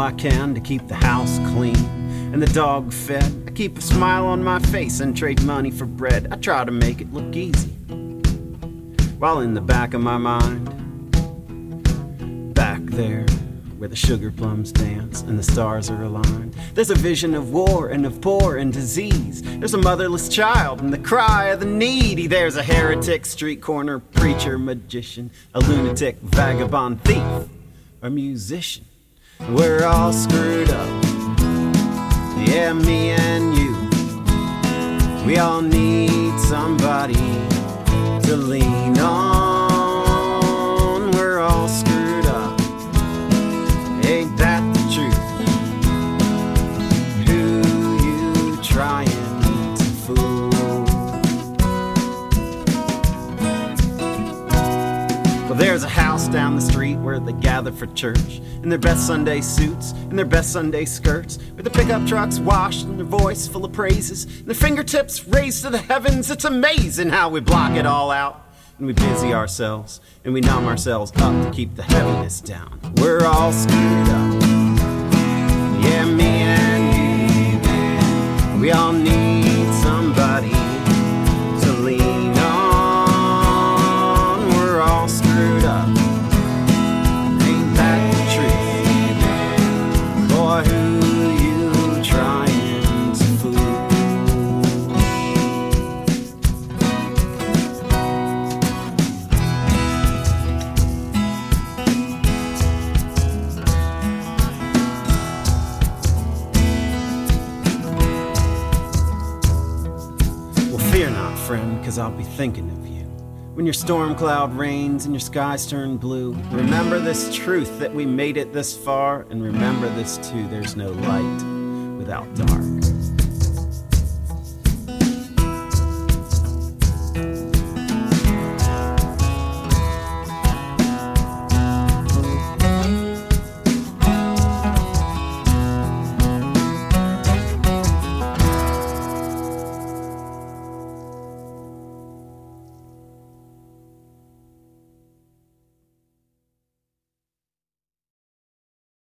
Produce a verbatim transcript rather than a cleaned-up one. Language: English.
I can to keep the house clean and the dog fed. I keep a smile on my face and trade money for bread. I try to make it look easy, while in the back of my mind, back there where the sugar plums dance and the stars are aligned, there's a vision of war and of poor and disease. There's a motherless child and the cry of the needy. There's a heretic, street corner preacher, magician, a lunatic, vagabond, thief, or musician. We're all screwed up, yeah, me and you. We all need somebody to lean on. We're all screwed up, ain't that the truth? Who you trying to fool? Well, there's a house down the street where they gather for church in their best Sunday suits and their best Sunday skirts, with the pickup trucks washed and their voice full of praises and their fingertips raised to the heavens. It's amazing how we block it all out and we busy ourselves and we numb ourselves up to keep the heaviness down. We're all screwed up, yeah, me and you. We all need somebody to lean on. We're all screwed up, ain't that the truth? Boy, who you trying to fool? Fear not, friend, 'cause I'll be thinking of you. When your storm cloud rains and your skies turn blue, remember this truth that we made it this far, and remember this too, there's no light without dark.